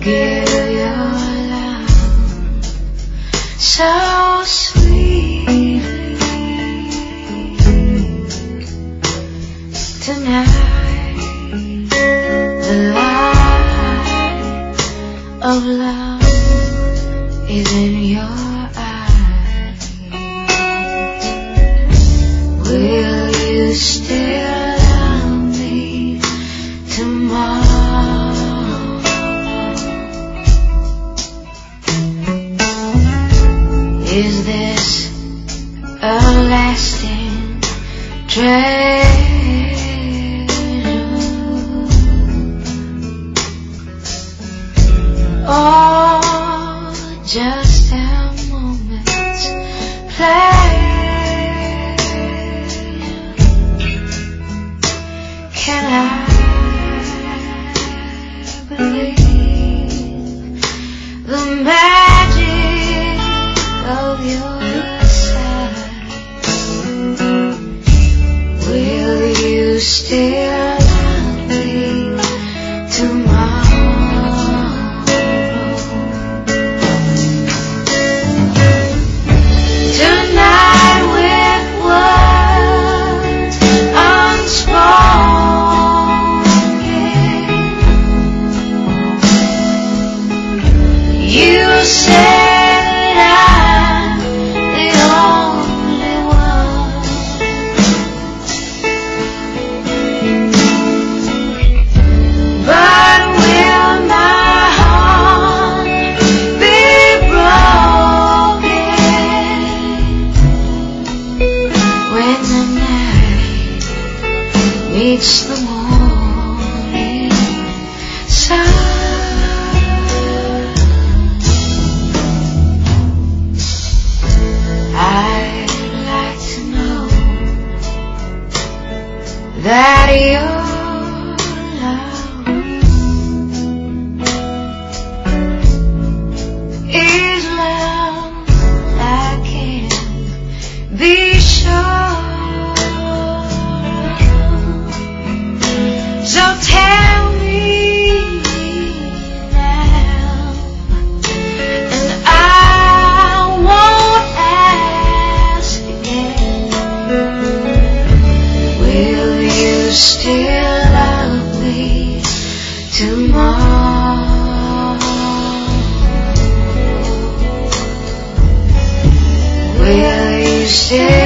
give your love so sweetly tonight. The light of love is in your eyes. Will you still love me tomorrow? Is this a lasting treasure, or just a moment's pleasure? Can I believe the magic of your sight? Will you still love me tomorrow? Tonight with words unspoken, you say it's the morning sun. I'd like to know that your love is love I can be sure. So tell me now, and I won't ask again. Will you still love me tomorrow? Will you still